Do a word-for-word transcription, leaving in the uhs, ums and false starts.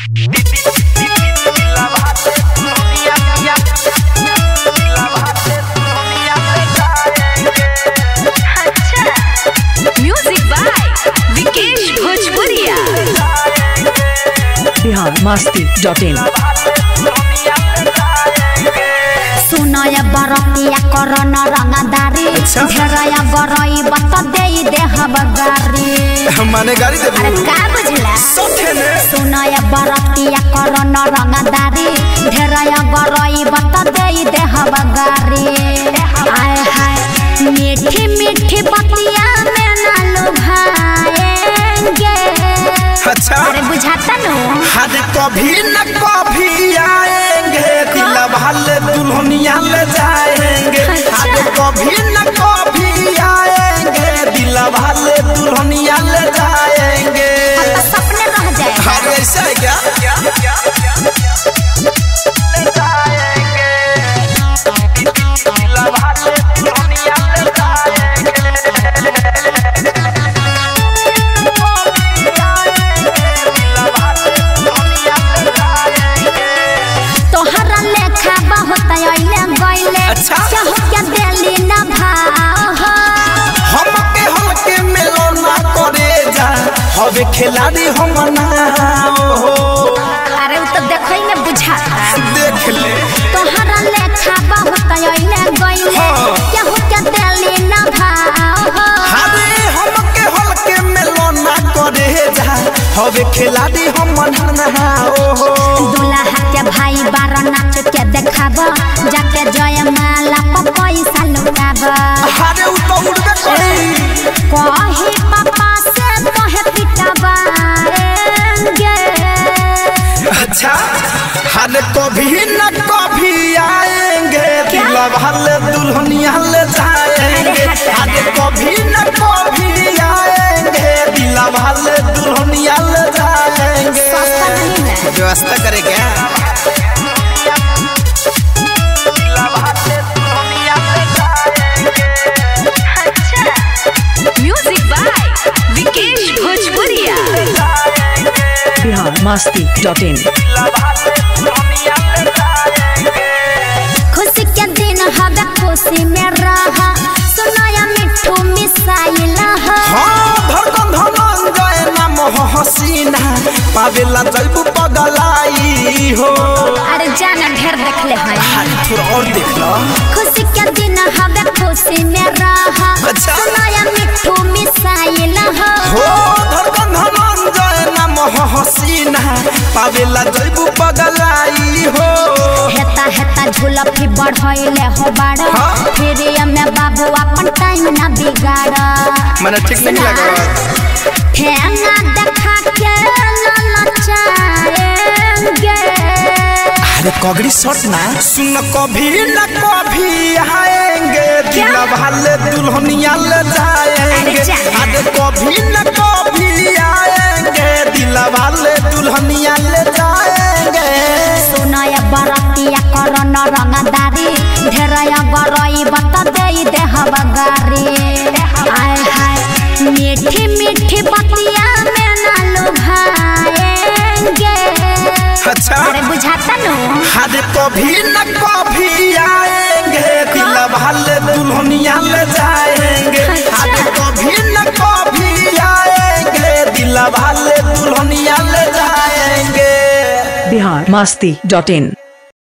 Music by Vikesh Bhojpuriya. Bihar Masti dot in. सुनया बरतिया करन रंगदारी घेरया गरई बत देई देह बगारी माने गाड़ी दे अरे का बुझला सुनया बरतिया करन रंगदारी घेरया गरई बत देई देह बगारी आय हाय मीठी मीठी बतिया में ना लुभाएंगे। अच्छा अरे बुझाता नो हद कभी न कभी आएंगे दिल वाले दुल्हनिया ले जाएंगे। हद कभी न कभी आएंगे दिल वाले दुल्हनिया ले जाएंगे। तो सपने रह जाएगा। अरे ऐसा है क्या? ले जाएंगे दिल वाले दुल्हनिया ले जाएंगे। तोहरा लेखा बहुत आइले गइले अच्छा? क्या हो क्या देली ना भाव हमके हमके मिलो ना करे जा हवे खिलाड़ी हम ना हो। अरे वो तो देखो ही में बुझा देख ले तोहरा लेखा बहुत आइले गइले हाँ। क्या हो क्या देली ना भाव अरे हमके हमके मिलो ना करे जा हवे खिलाड़ी हम ना हो। दुल्हा के भाई बार नाच के देखाब जाके जय माला पर पैसा लुटाब। अरे उ तो उड़बे करी कही पापा से तोहे पिटवाएंगे। अच्छा हर कभी न कभी आएंगे दिल वाले दुल्हनिया ले जाएंगे। हर कभी न कभी आएंगे दिल वाले दुल्हनिया ले जाएंगे। सस्ता नहीं है। व्यवस्था करे क्या? Music by Vikesh Bhojpuriya. Bihar Masti dot इन। खुशी के दिन हवे खुशी में रहा सुनाया मिठू मिसाइल हाँ धड़कन धनंजय नाम हसीना पावेला जैबू पगलाई हो। अरे जाना ढेर देख ले है अरे थोड़ा और देख लो। खुशी के दिन हवे खुशी में रहा अच्छा? सुनाया मिठू मिसाइल हो धड़कन धनंजय नाम हसीना पावेला जैबू पगलाई हो। हेता हेता झुलफी बढ़ैले हो बाड़ा हाँ? फिर में बाबू अपन टाइम ना बिगाड़ा। मैंने ठीक नहीं लगा। ठेंगा देखा के ललचाएंगे। अरे कगड़ी शॉट ना सुन कभी न कभी आएंगे दिल वाले दुल्हनिया ले जाएंगे। अरे जा। अरे कभी न कभी आएंगे दिल वाले दुल्हनिया ले जाएंगे। सुनया बरतिया करन रंगदारी घेरया गरई बत देई देह बगारी आय हाय मीठी मीठी बतिया में ना लुभाएंगे। अच्छा अरे बुझाता नो हर कभी न कभी आएंगे दिल वाले दुल्हनिया ले जाएंगे। हर कभी न कभी आएंगे दिल वाले दुल्हनिया ले जाएंगे। बिहार मस्ती डॉट इन।